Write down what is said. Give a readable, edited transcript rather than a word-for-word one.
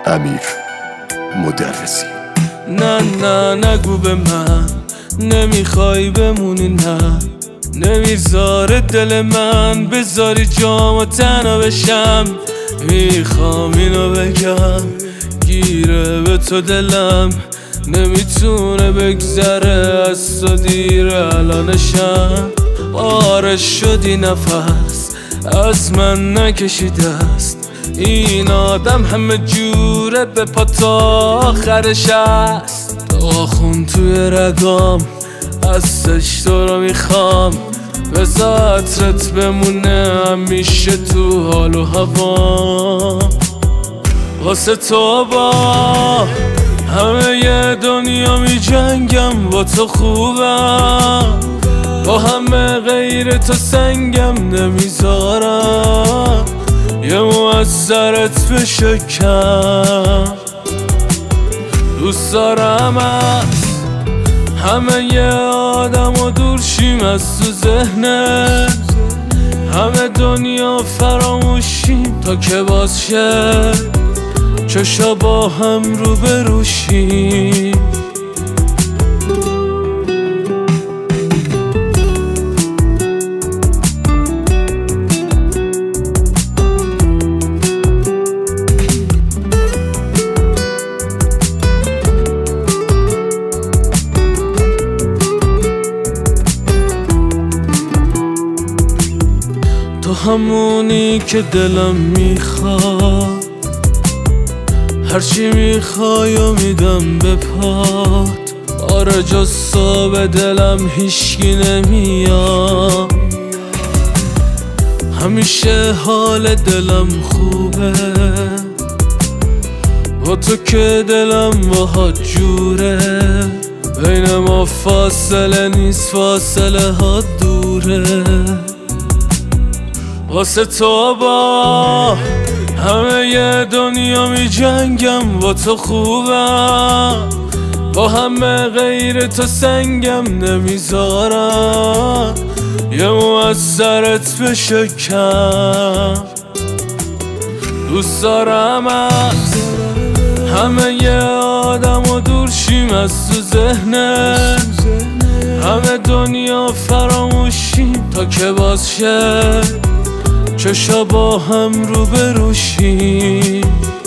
امیر مدرسی. نه نگو به من نمیخوای بمونی، نه نمیذاره دل من بذاری جامو تنها بشم. میخوام اینو بگم گیره به تو دلم، نمیتونه بگذره از تو دیر الانشم. آره شدی نفس از من نکشیده است، این آدم همه جوره به پا تا آخرش است. آخون توی رگام هستش تو رو میخوام، بذار عطرت بمونه همیشه تو حال و هوا. واسه تو با همه ی دنیا می جنگم، با تو خوبم، با همه غیر تو سنگم نمیذارم یه مو از سرت بشه کم. دوست دارم از همه ی آدم و دور شیم از تو ذهنت، همه دنیا فراموشیم تا که باز شه چشا با هم رو بروشیم. تو همونی که دلم میخواد، هرچی میخوای و میدم به پات. آره جز تو به دلم هیچکی نمیاد، همیشه حال دلم خوبه با تو که دلم باهات جوره. بین ما فاصله نیست، فاصله ها دوره. واسه تو با همه ی دنیا می جنگم، با تو خوبم، با همه غیر تو سنگم نمیذارم یه مو از سرت بشه کم. دوست دارم از همه ی آدم و دور شیم از تو ذهنت، همه دنیا فراموشیم تا که باز شه چشا با هم رو بروشیم.